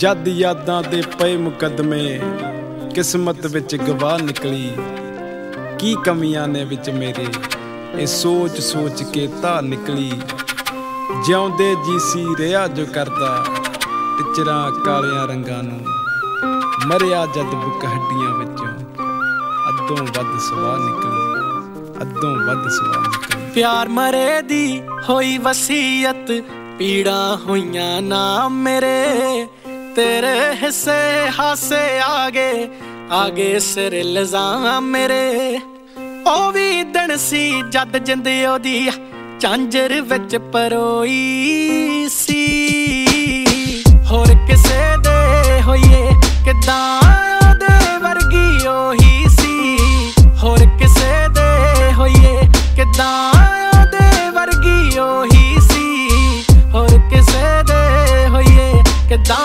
जद यादां दे पए मुकदमे किस्मत विच गवाह निकली। की कमियां ने विच मेरे ये सोच सोच के धा निकली। जिउंदे जीसी रिहा जो करदा टिचरां कालियां रंगां नूं, मरिया जद बुक हड्डियां विचों अद्दों वध सवाह निकली, अद्दों वध सवाह निकली। प्यार मरे दी होई वसीयत पीड़ा होइयां ना मेरे, तेरे हिस्से हासे आगे आगे सिर इल्जाम मेरे। ओ भी दिन सी जद जिंद ओदी झांजर विच परोई सी। होर किसे दे होइए किदां ओदे वर्गी ओही सी। होर किसे दे होइए किदां ओदे वर्गी ओही सी। होर किसे दे होइए किदां।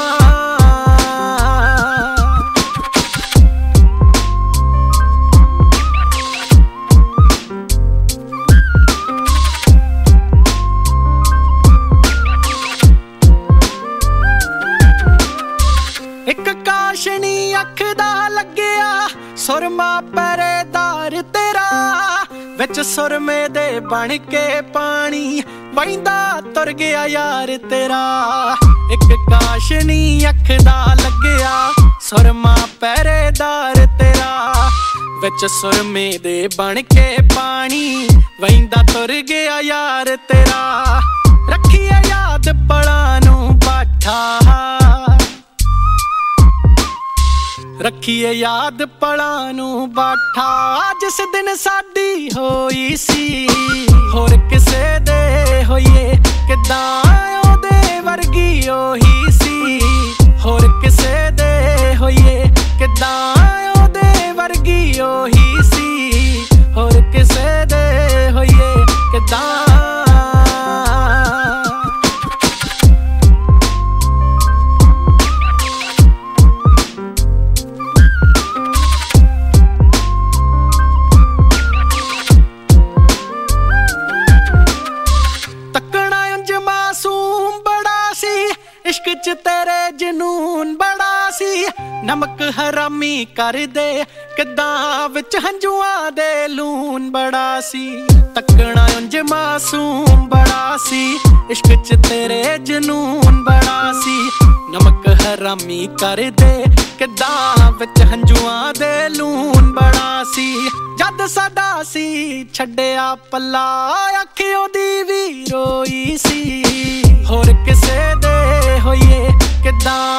काशनी अख दा लग्या सुरमा पहरेदार तेरा, विच सुरमे दे बन के पानी वहिंदा तुर गया यार तेरा। एक काशनी अख दा लग्या सुरमा पहरेदार तेरा, विच सुरमे दे बन के पानी वहिंदा तुर गया यार तेरा। रखिए याद पलां नूं बाठा, रखिए याद पलां नूं बाठा, जिस दिन साडी होई सी। होर किसे दे होइए किदां ओदे वर्गी ओही सी। होर किसे दे होइए किदां ओदे वर्गी ओही सी। होर किसे दे होइए किदां। इश्क च तेरे जनून बड़ा सी, नमक हरामी कर दे किदां विच हंजुआं दे लून बड़ा सी। तकना उंज मासूम बड़ा सी, इश्क च तेरे जनून बड़ा सी। नमक हरामी कर दे किदां विच हंजुआं दे लून बड़ा सी। जद साडा सी छड्डिया पल्ला अख ओदी वी रोई सी। होर किसे दे होइए किदां